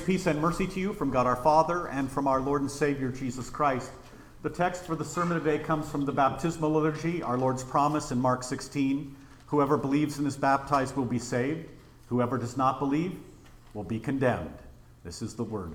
peace, and mercy to you from God our Father and from our Lord and Savior Jesus Christ. The text for the sermon today comes from the baptismal liturgy, our Lord's promise in Mark 16. Whoever believes and is baptized will be saved. Whoever does not believe will be condemned. This is the word.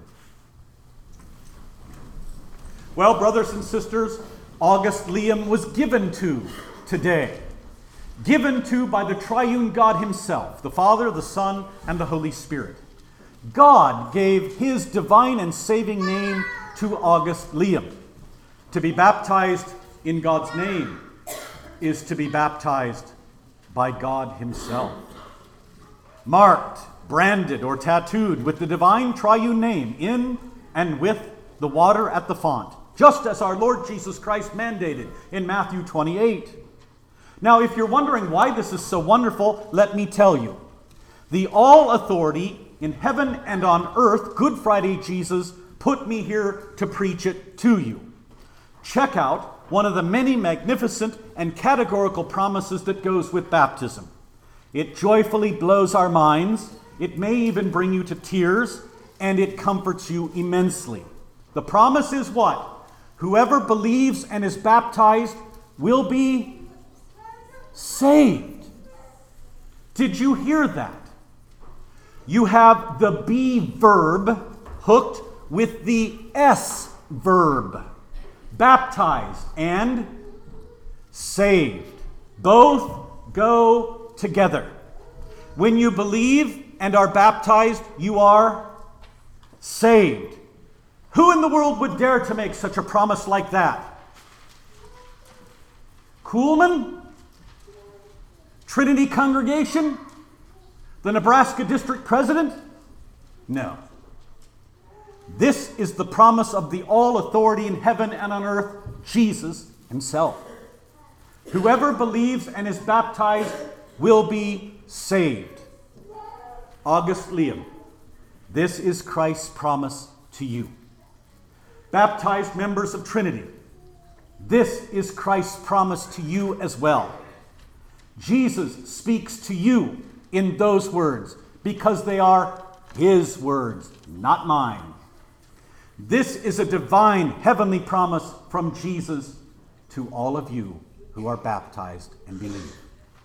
Well, brothers and sisters, August Liam was given to today. Given to by the triune God himself, the Father, the Son, and the Holy Spirit. God gave his divine and saving name to August Liam. To be baptized in God's name is to be baptized by God himself. Marked, branded, or tattooed with the divine triune name in and with the water at the font, just as our Lord Jesus Christ mandated in Matthew 28. Now, if you're wondering why this is so wonderful, let me tell you. The all authority in heaven and on earth, Good Friday Jesus, put me here to preach it to you. Check out one of the many magnificent and categorical promises that goes with baptism. It joyfully blows our minds, it may even bring you to tears, and it comforts you immensely. The promise is what? Whoever believes and is baptized will be saved. Did you hear that? You have the be verb hooked with the S verb. Baptized and saved. Both go together. When you believe and are baptized, you are saved. Who in the world would dare to make such a promise like that? Kuhlman? Trinity Congregation? The Nebraska District President? No. This is the promise of the all authority in heaven and on earth, Jesus himself. Whoever believes and is baptized will be saved. August Liam, this is Christ's promise to you. Baptized members of Trinity, this is Christ's promise to you as well. Jesus speaks to you in those words because they are his words, not mine. This is a divine heavenly promise from Jesus to all of you who are baptized and believe.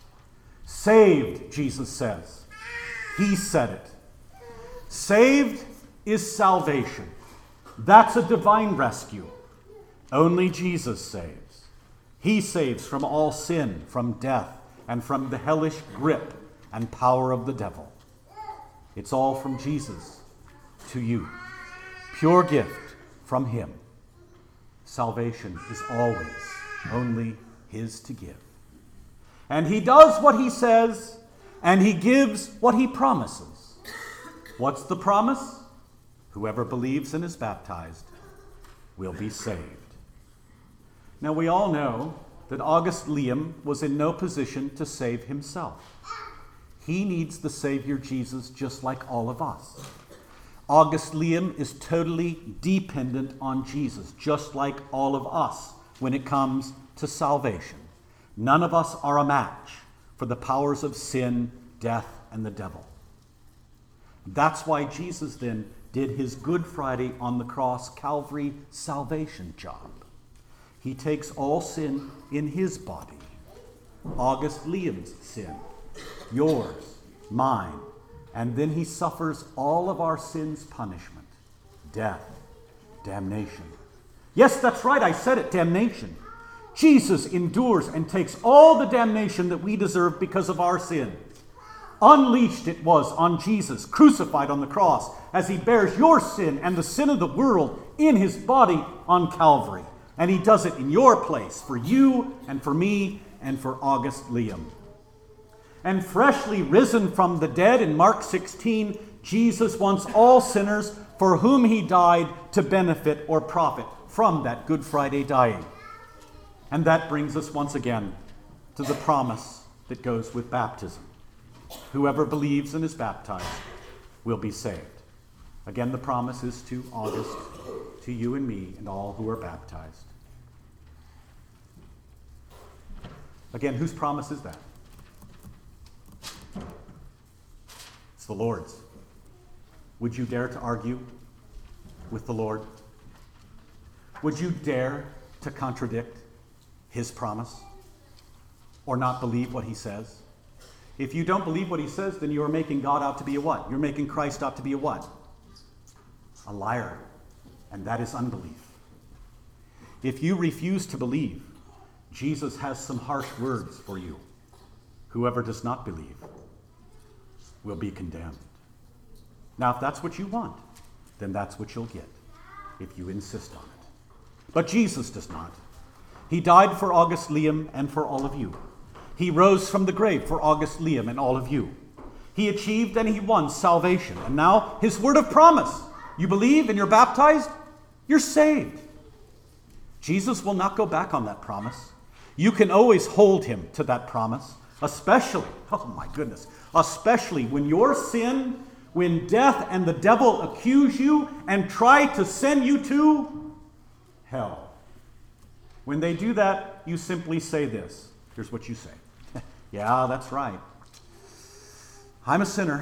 Saved, Jesus says. He said it. Saved is salvation. That's a divine rescue. Only Jesus saves. He saves from all sin, from death, and from the hellish grip and power of the devil. It's all from Jesus to you. Pure gift from him. Salvation is always only his to give. And he does what he says, and he gives what he promises. What's the promise? Whoever believes and is baptized will be saved. Now, we all know that August Liam was in no position to save himself. He needs the Savior Jesus just like all of us. August Liam is totally dependent on Jesus, just like all of us when it comes to salvation. None of us are a match for the powers of sin, death, and the devil. That's why Jesus then did his Good Friday on the cross Calvary salvation job. He takes all sin in his body. August Liam's sin, yours, mine, and then he suffers all of our sin's punishment, death, damnation. Yes, that's right, I said it, damnation. Jesus endures and takes all the damnation that we deserve because of our sins. Unleashed it was on Jesus, crucified on the cross, as he bears your sin and the sin of the world in his body on Calvary. And he does it in your place, for you and for me and for August Liam. And freshly risen from the dead in Mark 16, Jesus wants all sinners for whom he died to benefit or profit from that Good Friday dying. And that brings us once again to the promise that goes with baptism. Whoever believes and is baptized will be saved. Again, the promise is to August, to you and me, and all who are baptized. Again, whose promise is that? It's the Lord's. Would you dare to argue with the Lord? Would you dare to contradict his promise or not believe what he says? If you don't believe what he says, then you are making God out to be a what? You're making Christ out to be a what? A liar. And that is unbelief. If you refuse to believe, Jesus has some harsh words for you. Whoever does not believe will be condemned. Now, if that's what you want, then that's what you'll get if you insist on it. But Jesus does not. He died for August Liam and for all of you. He rose from the grave for August Liam and all of you. He achieved and he won salvation. And now his word of promise. You believe and you're baptized, you're saved. Jesus will not go back on that promise. You can always hold him to that promise, especially, oh my goodness, especially when your sin, when death and the devil accuse you and try to send you to hell. When they do that, you simply say this. Here's what you say. Yeah, that's right. I'm a sinner.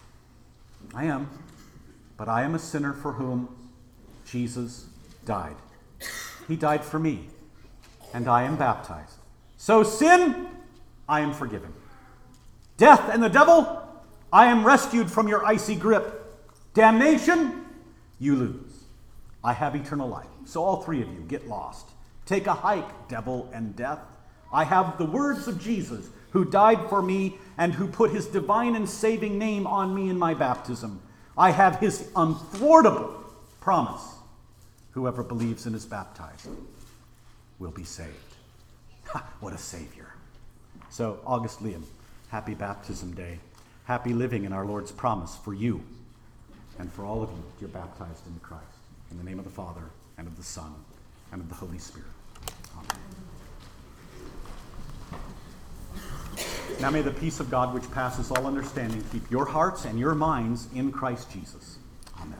I am. But I am a sinner for whom Jesus died. He died for me, and I am baptized. So sin, I am forgiven. Death and the devil, I am rescued from your icy grip. Damnation, you lose. I have eternal life. So all three of you get lost. Take a hike, devil and death. I have the words of Jesus, who died for me and who put his divine and saving name on me in my baptism. I have his unthwartable promise. Whoever believes and is baptized will be saved. What a Savior. So, August Liam, happy baptism day. Happy living in our Lord's promise for you and for all of you. You're baptized in Christ. In the name of the Father, and of the Son, and of the Holy Spirit. Amen. Now may the peace of God, which passes all understanding, keep your hearts and your minds in Christ Jesus. Amen.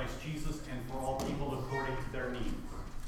Christ Jesus and for all people according to their needs.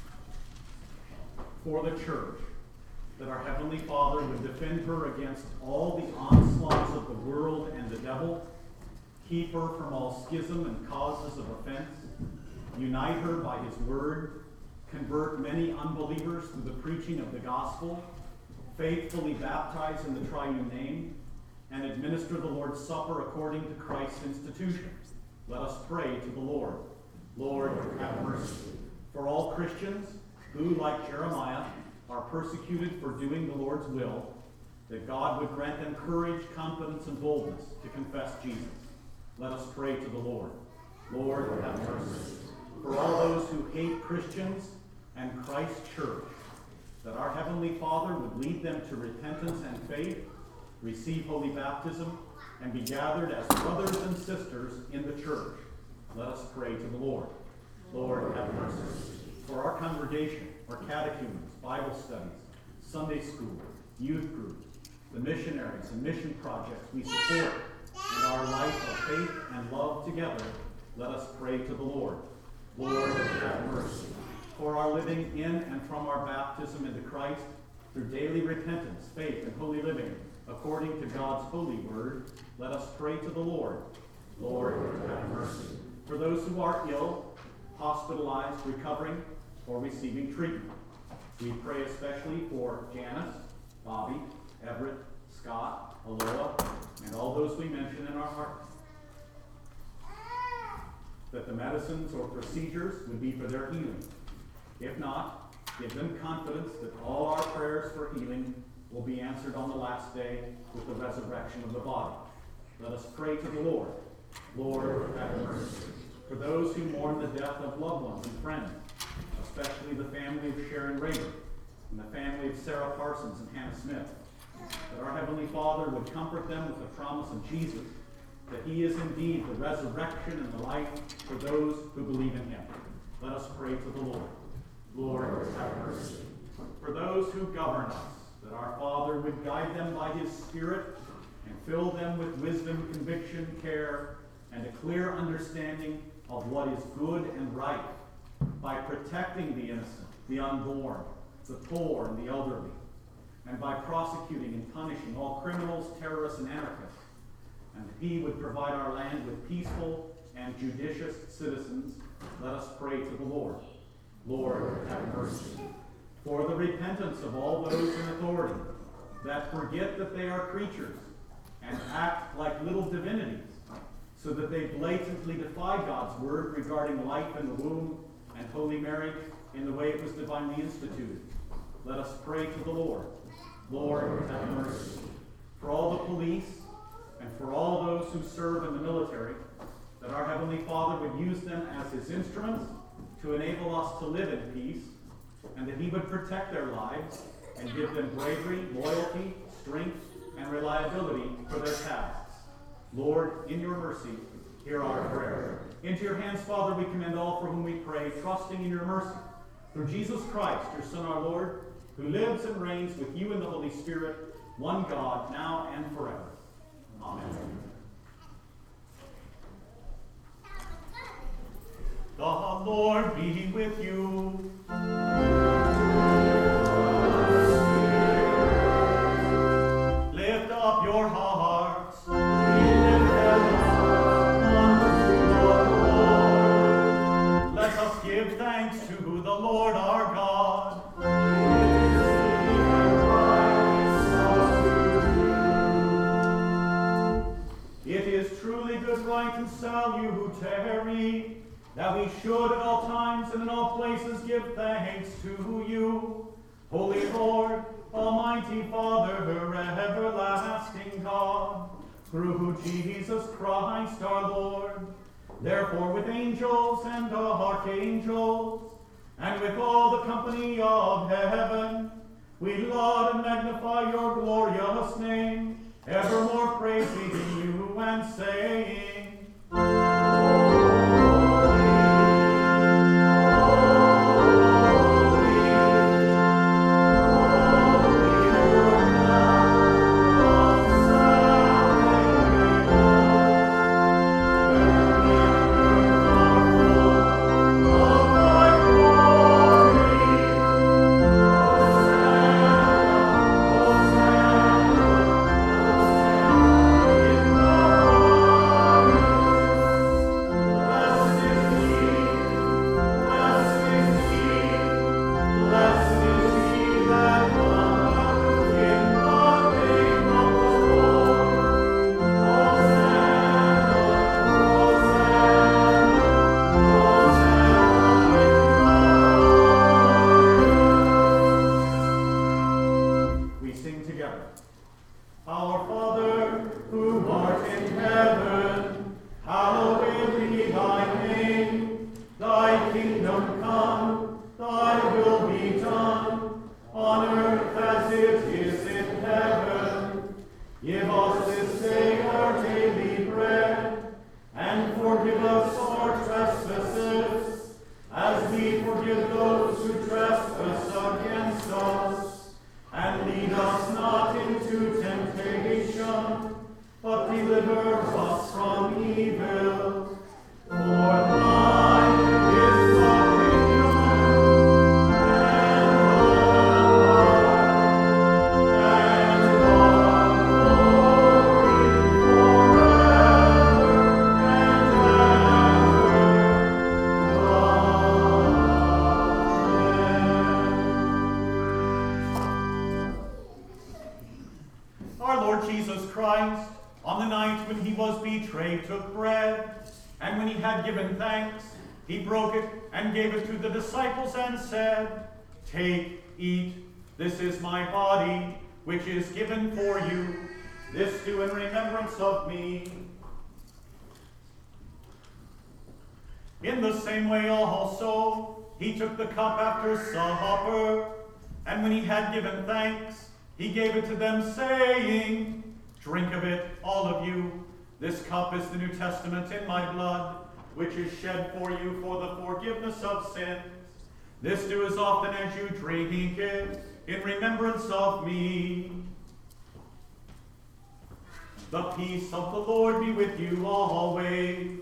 For the church, that our Heavenly Father would defend her against all the onslaughts of the world and the devil, keep her from all schism and causes of offense, unite her by his word, convert many unbelievers through the preaching of the gospel, faithfully baptize in the triune name, and administer the Lord's Supper according to Christ's institution. Let us pray to the Lord. Lord, have mercy. For all Christians who, like Jeremiah, are persecuted for doing the Lord's will, that God would grant them courage, confidence, and boldness to confess Jesus. Let us pray to the Lord. Lord, have mercy. For all those who hate Christians and Christ's church, that our Heavenly Father would lead them to repentance and faith, receive holy baptism, and be gathered as brothers and sisters in the church. Let us pray to the Lord. Lord, have mercy. For our congregation, our catechumens, Bible studies, Sunday school, youth group, the missionaries and mission projects we support, and our life of faith and love together, let us pray to the Lord. Lord, have mercy. For our living in and from our baptism into Christ, through daily repentance, faith, and holy living, according to God's holy word, let us pray to the Lord. Lord, have mercy. For those who are ill, hospitalized, recovering, or receiving treatment, we pray especially for Janice, Bobby, Everett, Scott, Aloha, and all those we mention in our hearts. That the medicines or procedures would be for their healing. If not, give them confidence that all our prayers for healing will be answered on the last day with the resurrection of the body. Let us pray to the Lord. Lord, have mercy. For those who mourn the death of loved ones and friends, especially the family of Sharon Rader and the family of Sarah Parsons and Hannah Smith, that our Heavenly Father would comfort them with the promise of Jesus, that he is indeed the resurrection and the life for those who believe in him. Let us pray to the Lord. Lord, have mercy. For those who govern us, that our Father would guide them by his Spirit and fill them with wisdom, conviction, care, and a clear understanding of what is good and right, by protecting the innocent, the unborn, the poor, and the elderly, and by prosecuting and punishing all criminals, terrorists, and anarchists. And he would provide our land with peaceful and judicious citizens. Let us pray to the Lord. Lord, have mercy. For the repentance of all those in authority that forget that they are creatures and act like little divinities, so that they blatantly defy God's word regarding life in the womb and holy marriage in the way it was divinely instituted. Let us pray to the Lord. Lord, have mercy. For all the police and for all those who serve in the military, that our Heavenly Father would use them as his instruments to enable us to live in peace, and that he would protect their lives and give them bravery, loyalty, strength, and reliability for their tasks. Lord, in your mercy, hear our prayer. Into your hands, Father, we commend all for whom we pray, trusting in your mercy. Through Jesus Christ, your Son, our Lord, who lives and reigns with you in the Holy Spirit, one God, now and forever. Amen. The Lord be with you. Lift up your hearts. Let us give thanks to the Lord our God. It is truly good, right, and salutary that we should at all times and in all places give thanks to you, Holy Lord, Almighty Father, everlasting God, through Jesus Christ our Lord. Therefore, with angels and archangels, and with all the company of heaven, we laud and magnify your glorious name, evermore praising you and saying, betrayed, took bread, and when he had given thanks, he broke it and gave it to the disciples and said, "Take, eat, this is my body, which is given for you. This do in remembrance of me." In the same way also, he took the cup after supper, and when he had given thanks, he gave it to them, saying, "Drink of it, all of you. This cup is the New Testament in my blood, which is shed for you for the forgiveness of sins. This do as often as you drink it in remembrance of me." The peace of the Lord be with you always.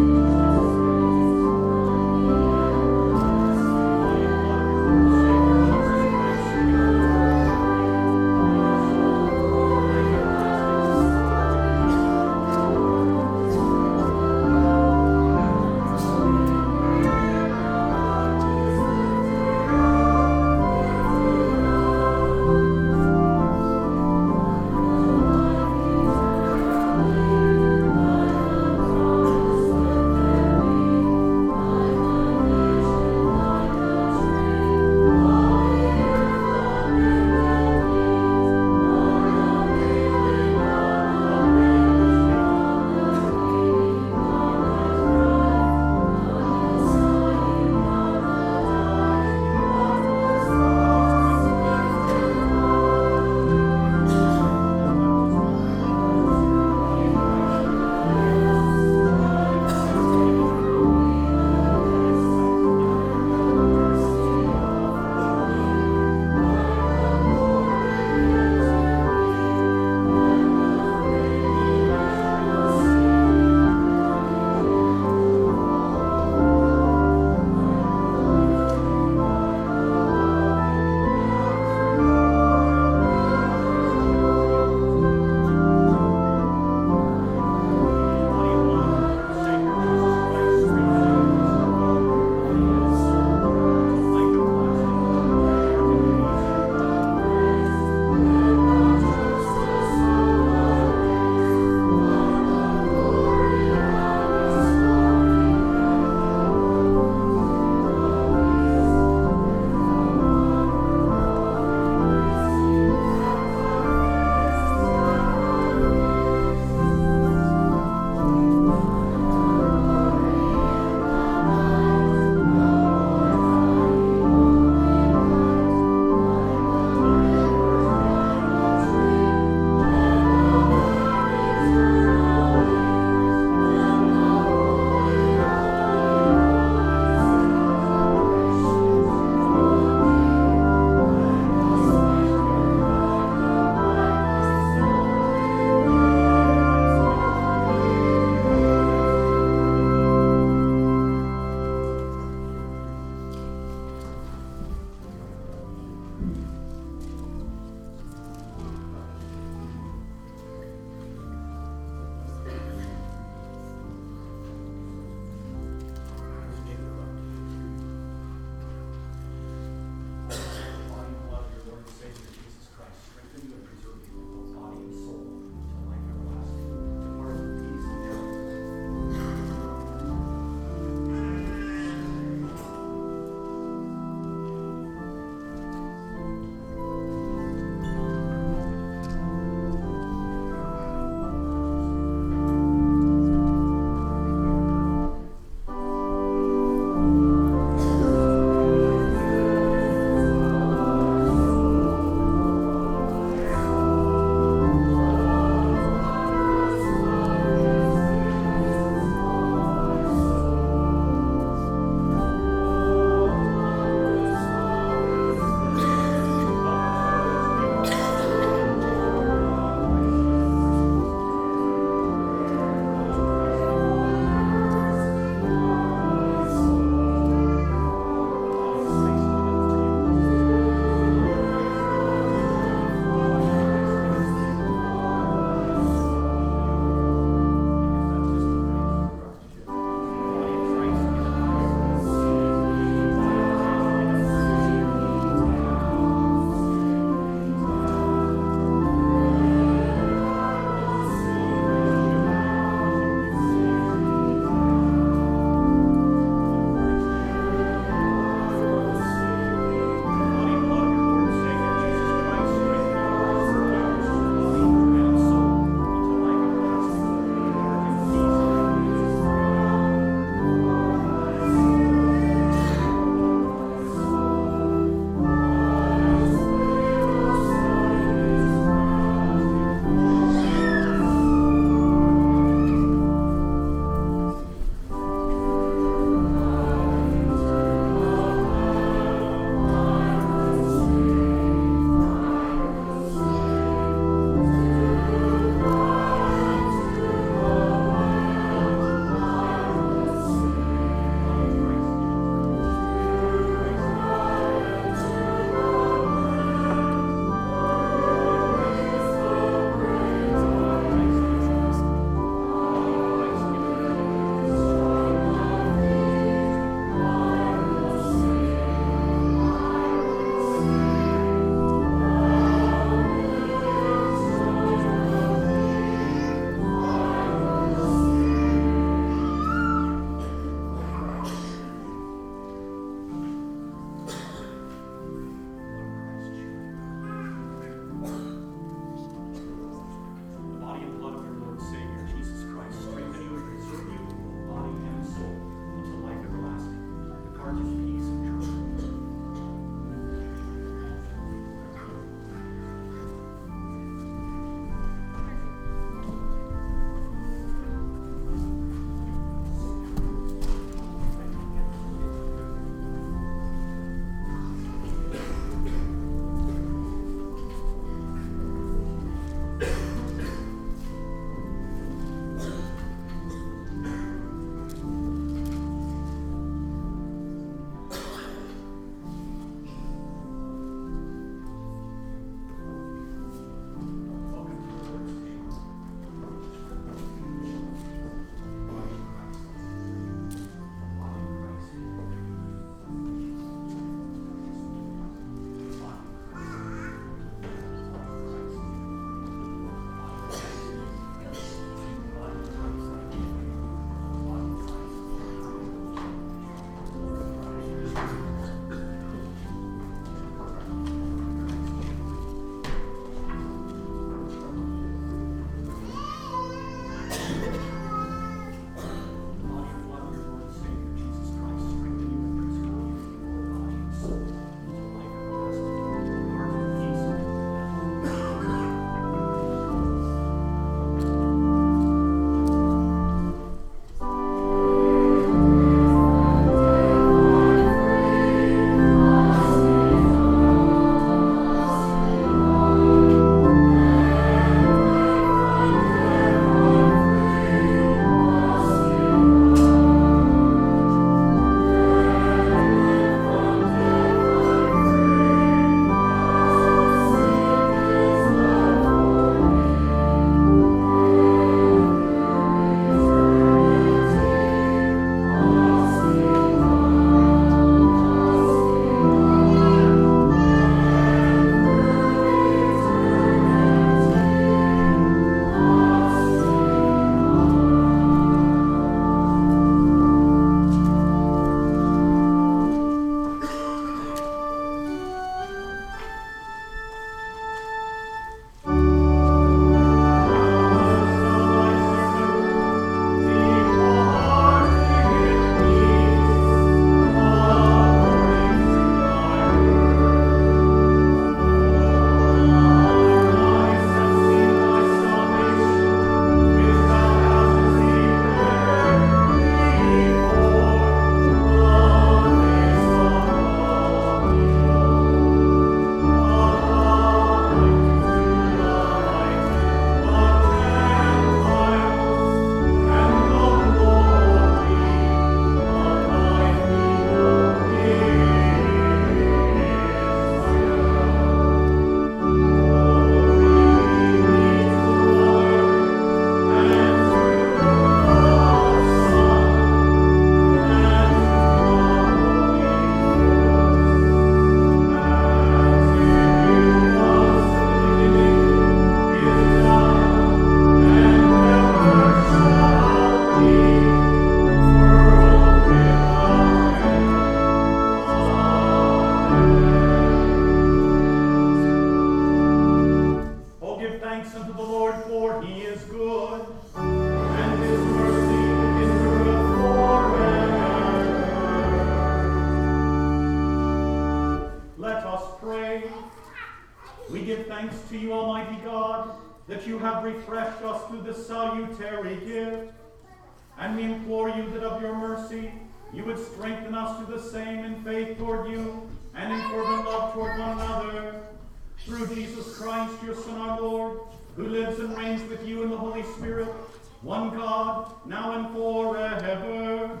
pray. We give thanks to you, Almighty God, that you have refreshed us through this salutary gift. And we implore you that of your mercy you would strengthen us to the same in faith toward you and in fervent love toward one another. Through Jesus Christ, your Son, our Lord, who lives and reigns with you in the Holy Spirit, one God, now and forever.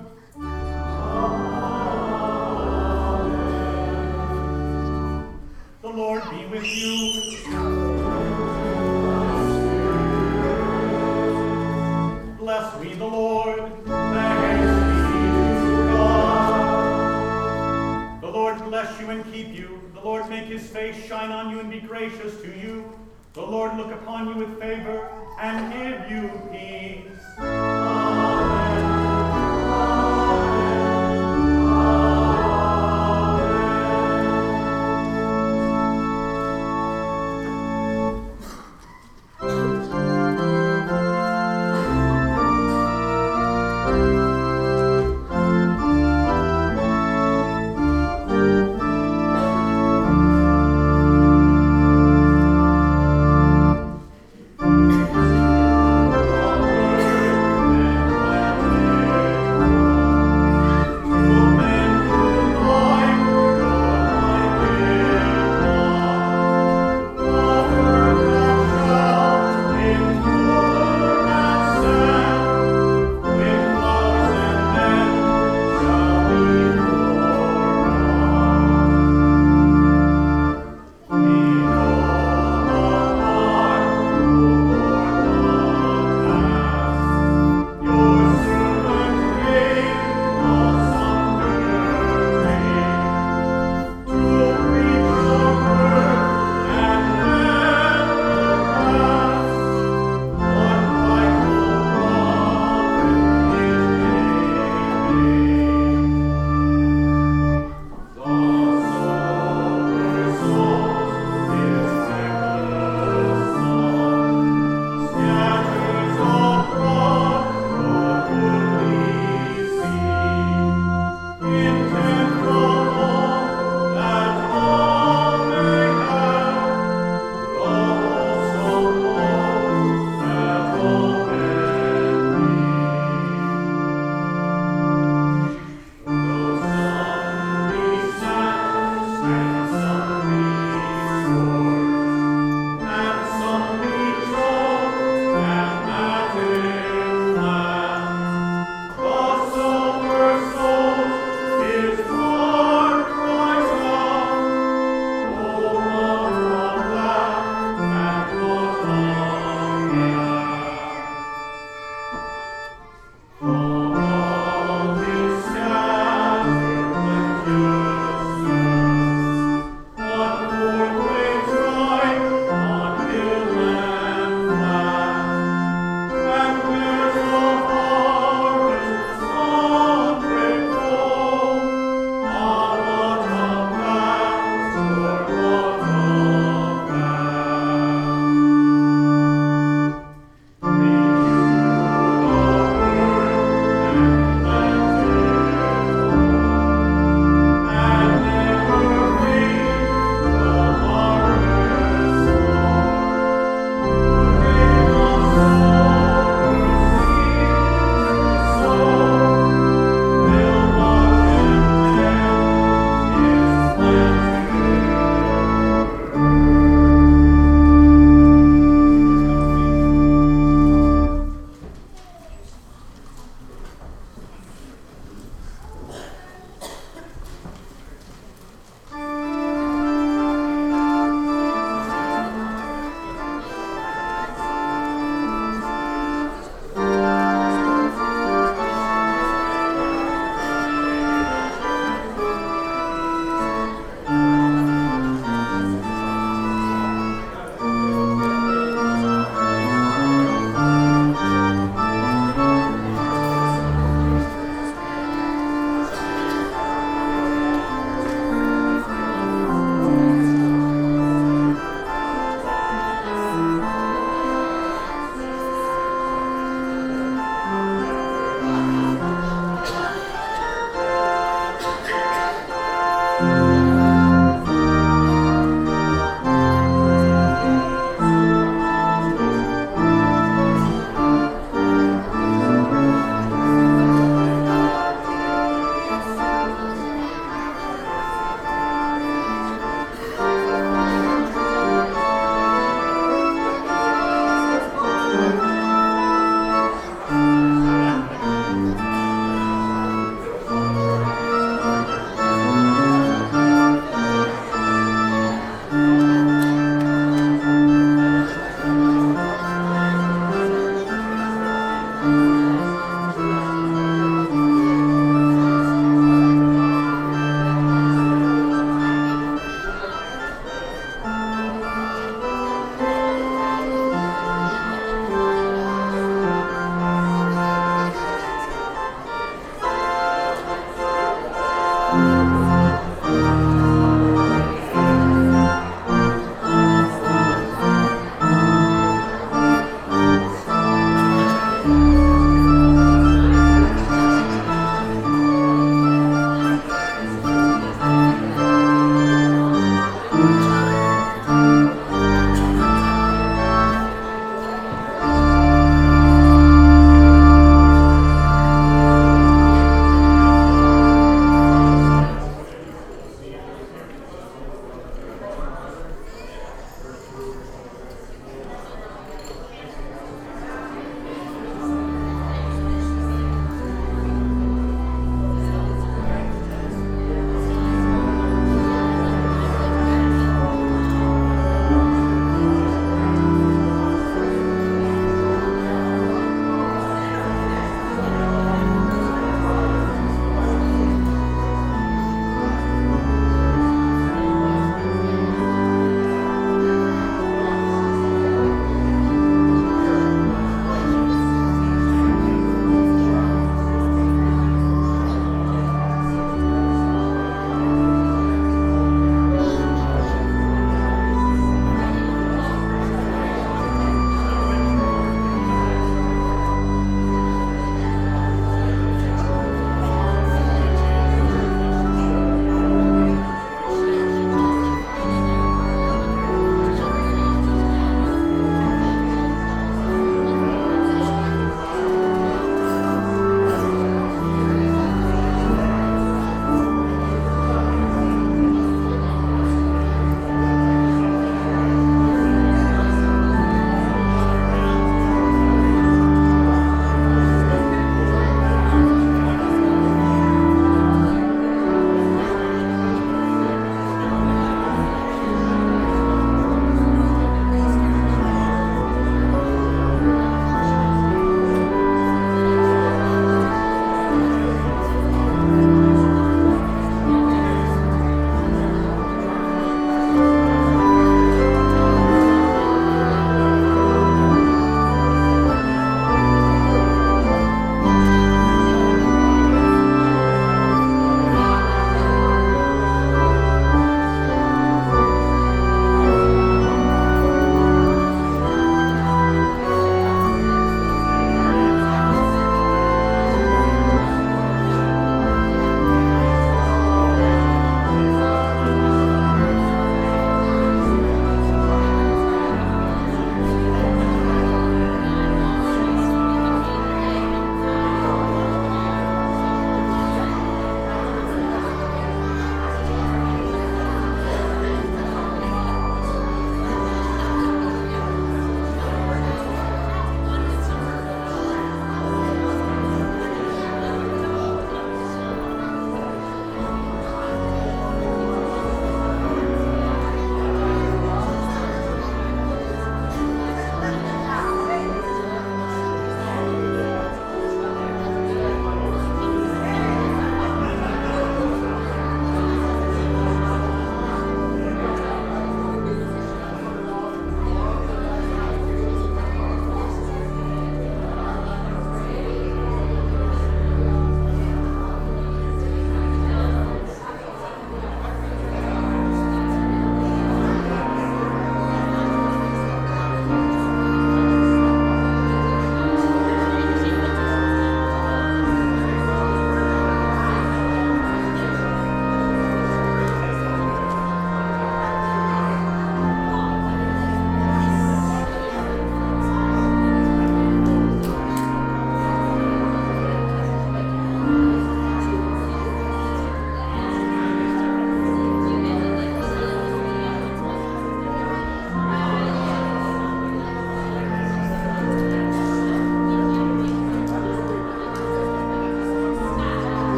Amen. The Lord be with you. Bless we the Lord. Thanks be to God. The Lord bless you and keep you. The Lord make his face shine on you and be gracious to you. The Lord look upon you with favor and give you peace. Amen.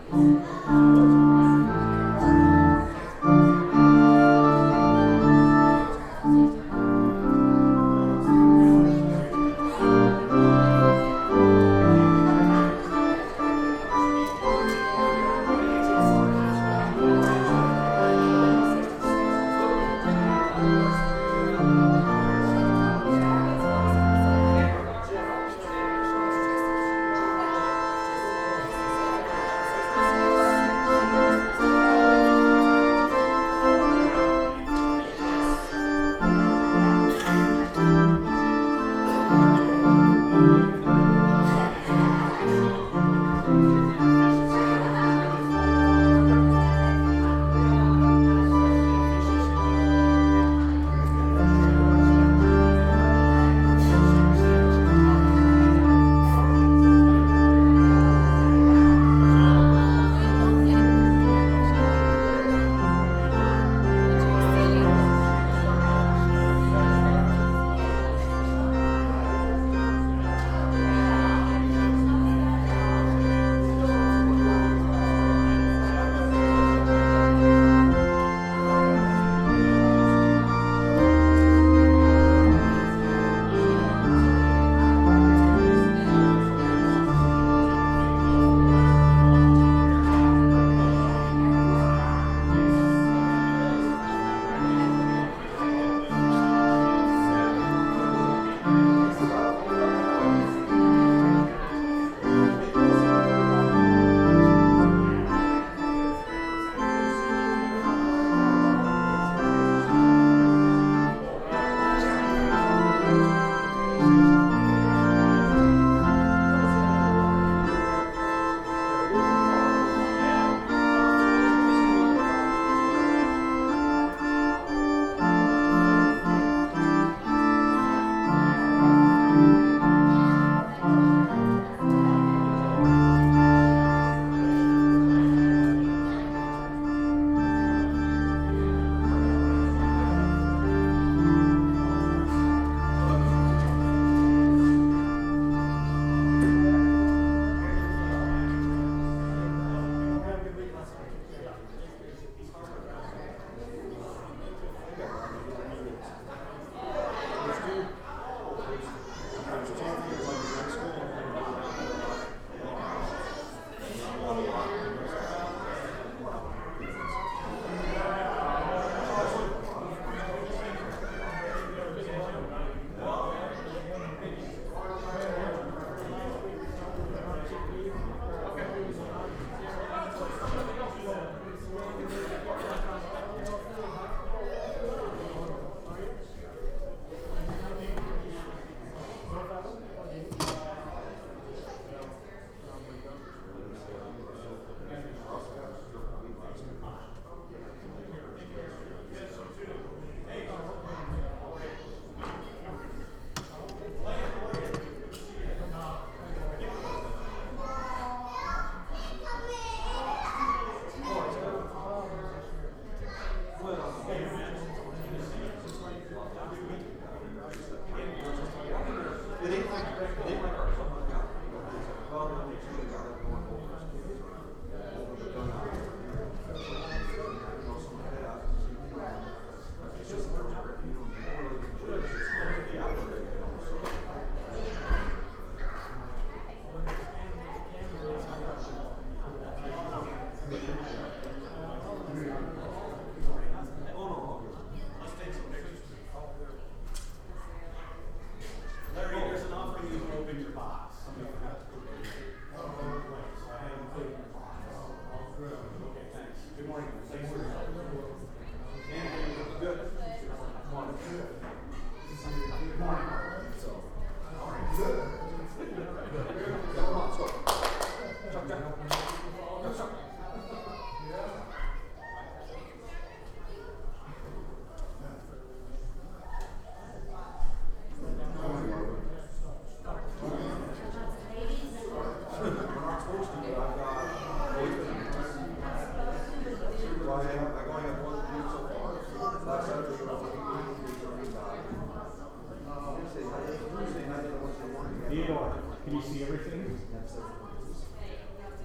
Theodore, can you see everything?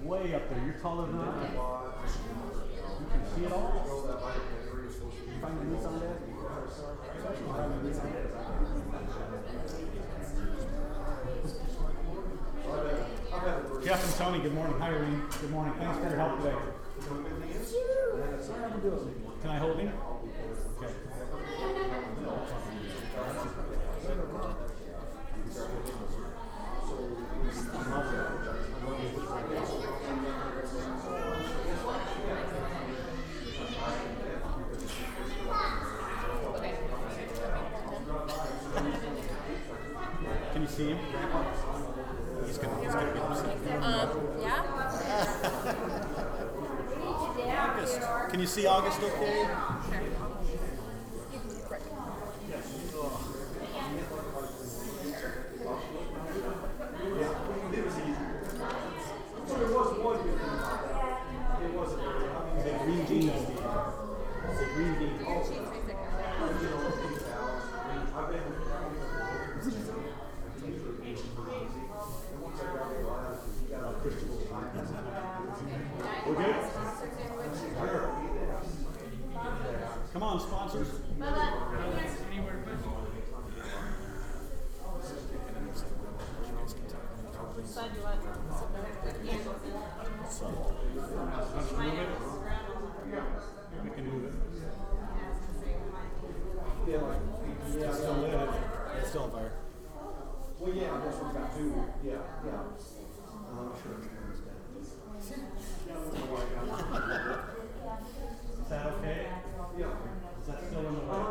way up there. You're taller than I am. You can see it all. You find the news on that? Jeff and Tony, good morning. Hi, Irene. Good morning. Thanks for your help today. Can I hold him? Okay. Can you see him? He's gonna be upset. Yeah? August. Can you see August okay? Green jeans. Green jeans. We're good? Sure. Come on, sponsors. We can move it. Yeah. It's still lit. It's still on fire. Well, yeah, this one's got two. Yeah. Is that okay? Yeah. Is that still in the way?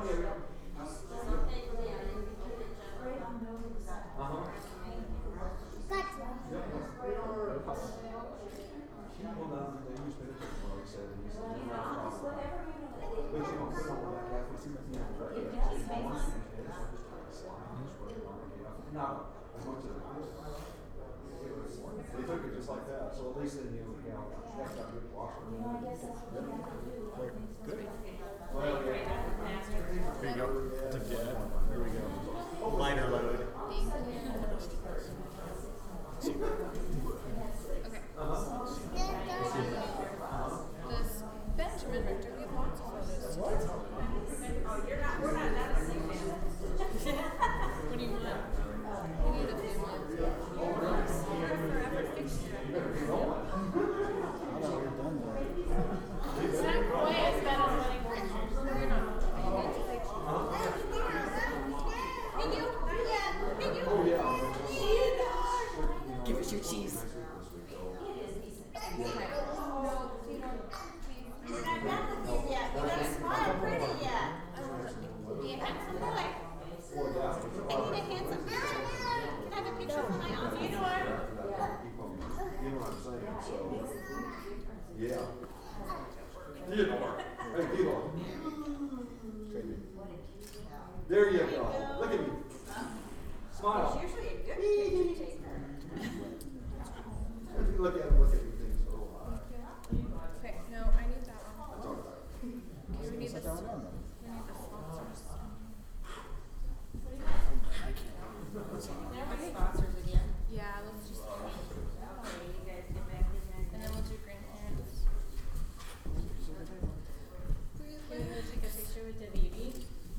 They took it just like that, so at least they knew, that's not good wash. Good. Well, There you go. There we go. Lighter load. This Benjamin Richter, we have lots of photos. We're not that the same man. What do you want? We need a few more. Zach Roy has been on money more. You're not. Hey, you. Hey, you. Give us your cheese. We're not done with you yet. We gotta smile pretty yet. Be a handsome boy. I need a handsome picture. Can I have a picture for my office? You know what I'm saying, so, yeah. Theodore. Hey, Theodore. There you go. Look at me. Smile. It's usually a good picture taker. If you look at him, look at everything, so, Okay, no, I need that one. talk about it. Okay, we need this. We need the sponsors. There were sponsors again. Yeah, let's just. Okay, you guys get back in there. And then we'll do grandparents. Can we go take a picture with the baby?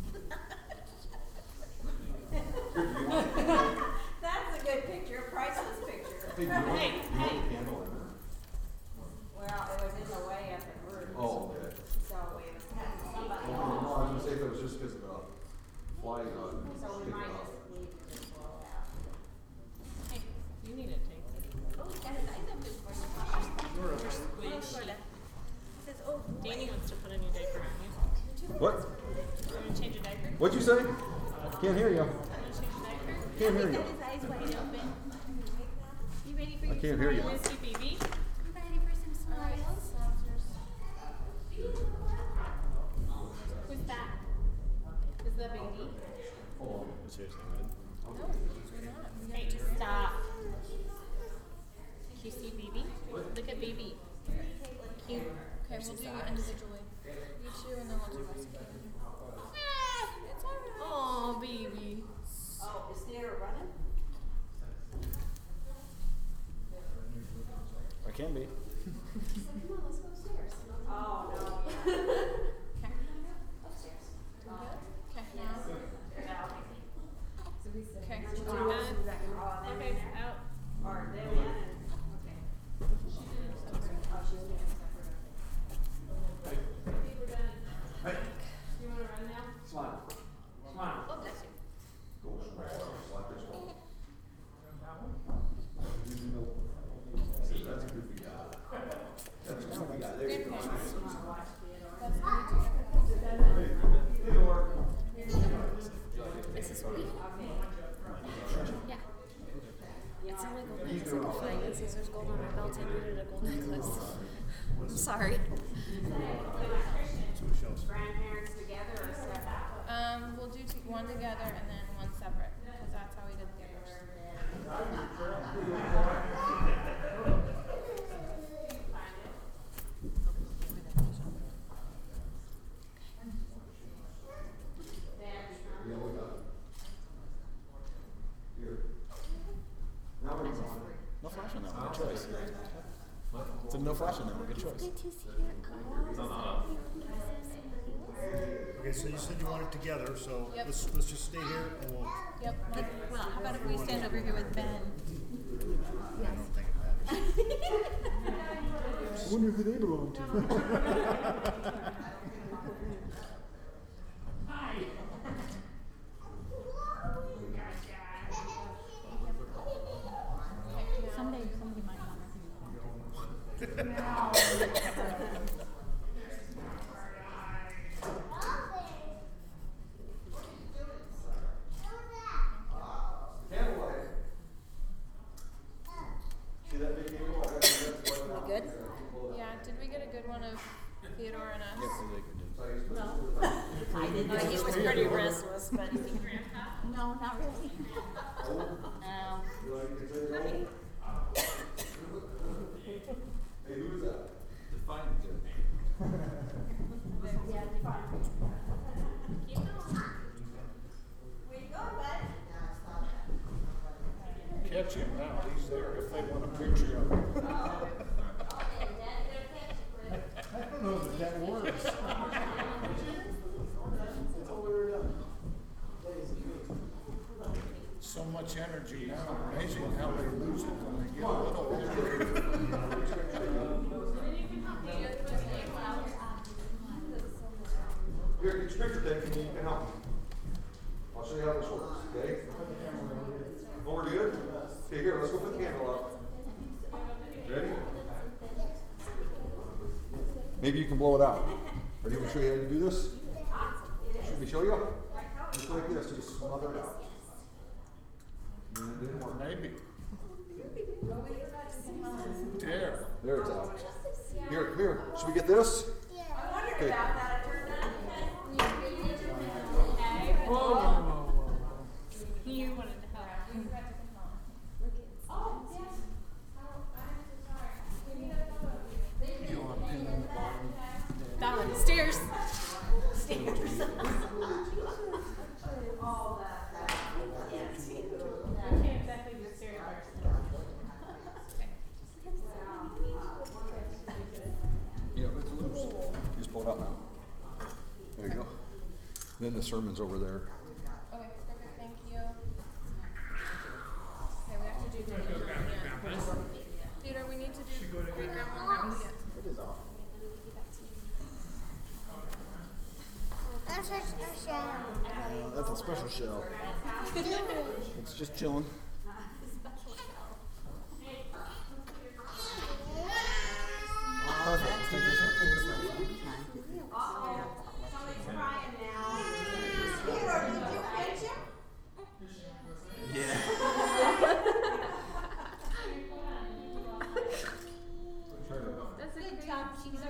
That's a good picture, a priceless picture. Hey, hey. Well, it was in the way at the group. Oh, okay. So we somebody. No, I was gonna say if it was just because of the flight on. So we might just need to just blow it out. Hey, you need a tape. Oh, we got a nice up this morning. It says, oh, Danny wants to put a new diaper on you. What? You want to change a diaper? You What'd you say? Can't hear you. want to change a diaper? Can't hear He's you. got his eyes wide open. You ready for I your can't hear you. smiles? Missy baby. You ready for some smiles? Who's that? Is the baby? Hey, stop. You see baby? Look at baby. Cute. Okay, we'll do you individually. You two, and then we'll do us. It's alright. Oh, baby. Oh, is there running? I can be. Okay, now. Okay, Okay, out. You want to run now? Smile. Smile. Oh, bless you. See, that's a goofy guy. That's a goofy guy. There you go. This is sweet. Yeah. It's illegal because of the finances. There's gold on my belt. I needed a gold necklace. I'm sorry. Grandparents together or separate? We'll do one together and then one separate, because that's how we did the others. Yeah, we got it. Here. Now we're on. No flashing now. Good choice. It's a no flashing now. Good choice. Okay, so you said you want it together, so Yep. let's just stay here and we'll. Yep. Well, how about if we stand over here with Ben? I don't think it matters. I wonder who they belong to. Someday somebody might want Candlelight. See that big candlelight? We good? Yeah, did we get a good one of Theodore and us? I didn't. He was pretty restless, but. No, not really. No. Hey, who is that? Define good. Where you going, bud? Catch him now, he's there if they want a picture of him. I don't know if that works. So much energy now, amazing how they lose it when they get a little Here, get your picture taken and you can help me. I'll show you how this works, okay? Oh, we're good? Okay, here, let's go put the candle up. Ready? Maybe you can blow it out. Ready to show you how to do this? Should we show you? Just like this, just smother it out. And it didn't work. Maybe. There. There it's out. Here, should we get this? I wondered Okay. about that. It turned out. You wanted to help. Oh, yes. You want to pin on the bottom? That one. Stairs. All that. I can't exactly do stairs Yeah, it's loose. Just pull it out now. There you go. Then the sermon's over there. Okay, perfect, thank you. Okay, we have to do Theodore, we need to do great grandma. That's a shell. That's a special shell. It's just chilling. Perfect. Let's take this one. Somebody's crying now. Theodore, did you pinch him? That's a Good job, Caesar.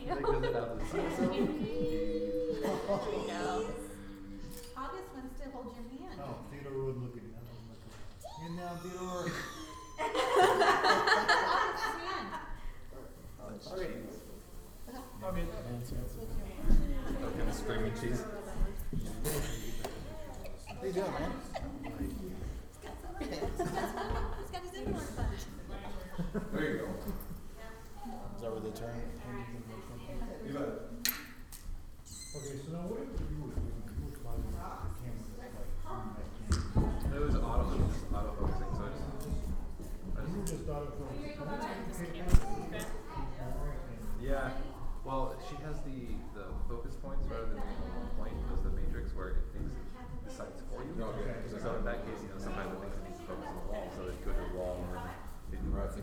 August wants to hold your hand. Oh, Theodore wouldn't look at you. In now, Theodore. August's hand. Kind of stringy cheese. How you doing, man? He's got his indoor fun. There you go. that where they turn? You bet. Okay, so now what do you do with the camera? It was auto-focusing, so You were just auto yeah. Well, she has the focus points rather than being on one point. It was the matrix where it thinks it decides for you. Okay. So in that case, sometimes it thinks it needs to focus on the wall, so it go to the wall and then it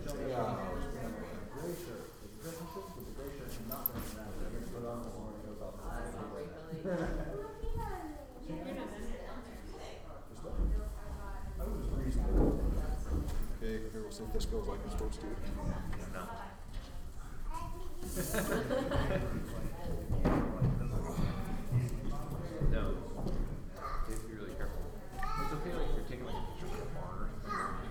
Okay, here we'll see if this goes like it's supposed to. No. You have to be really careful. It's okay like if you're taking like a picture of a barn or something.